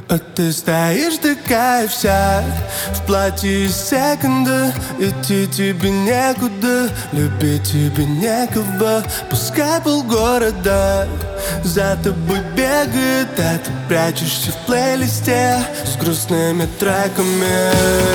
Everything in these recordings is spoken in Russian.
А ты стоишь такая вся в платье из секонда. Идти тебе некуда, любить тебе некого. Пускай полгорода за тобой бегает, а ты прячешься в плейлисте с грустными треками.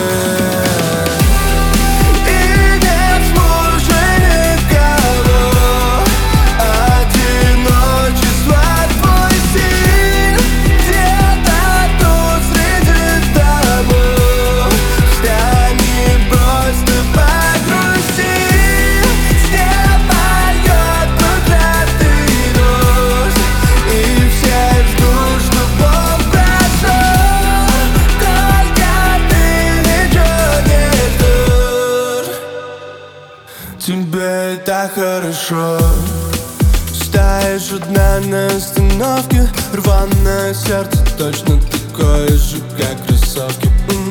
Тебе так хорошо. Стоишь одна на остановке, рваное сердце точно такое же, как кроссовки.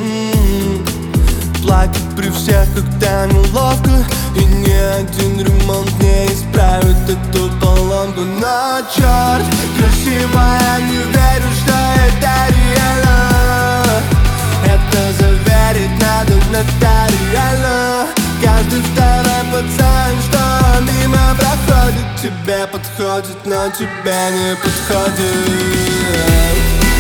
Плакать при всех, когда неловко, и ни один ремонт не исправит эту поломку. Но черт, красивая, не верю, что это реально. Это заверить надо нотариально. Каждый второй пацан, что мимо проходит, тебе подходит, но тебе не подходит.